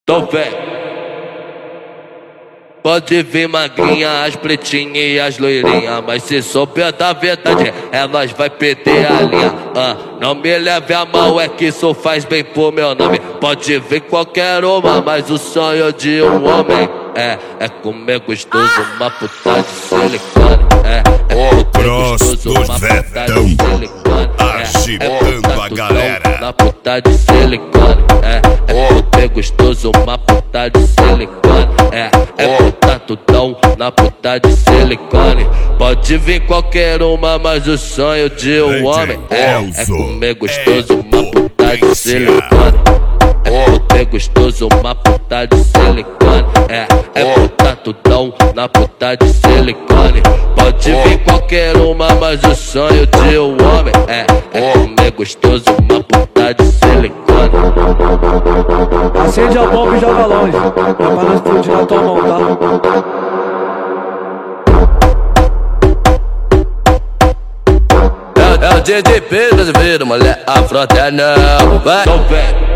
Então vem. Pode vir magrinha, as pretinhas e as loirinhas, mas se souber da verdade, elas vai perder a linha. Não me leve a mão, é que isso faz bem pro meu nome. Pode vir qualquer uma, mas o sonho de um homem é comer gostoso uma puta de silicone. O cross do Vetão agitando a galera. Na puta de silicone. Comer gostoso uma puta de silicone. Botar tudão na puta de silicone. Pode vir qualquer uma, mas o sonho de um homem é comer gostoso uma puta de silicone. Comer gostoso uma puta de silicone. Botar tudão na puta de silicone. Pode vir qualquer uma, mas o sonho de um homem é comer gostoso uma puta de silicone. Acende a bomba e joga longe, pra não explodir na tua mão, tá? É o DDP brasileiro, mulher, a frota é não, vai. Então vem.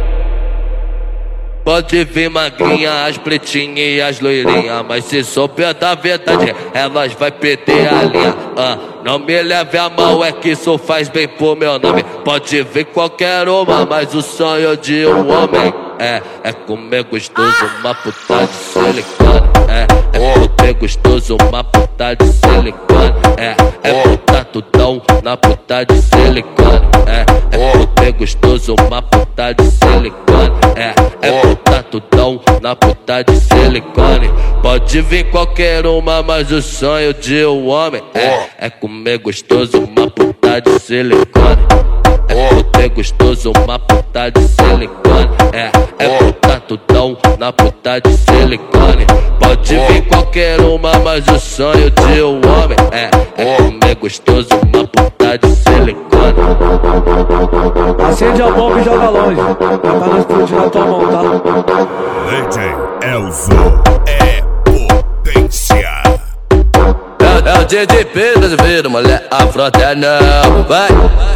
Pode vir magrinha, as pretinhas e as loirinhas, mas se souber da verdade, elas vai perder a linha. Não me leve a mão, é que isso faz bem pro meu nome. Pode vir qualquer uma, mas o sonho de um homem é comer gostoso uma puta de silicone. Comer gostoso uma puta de silicone. Botar tudão na puta de silicone. Comer gostoso uma puta de silicone. Botar tudão na puta de silicone. Pode vir qualquer uma, mas o sonho de um homem é comer gostoso uma puta de silicone. Comer gostoso uma puta de silicone. Botar tudão na puta de silicone. Pode vir qualquer uma, mas o sonho de um homem é comer gostoso uma puta de silicone. Acende a bomba e joga longe, pra não explodir na tua mão, tá? DJ Elzo é potência. É o DDP brasileiro, mulher, a frota é não, vai.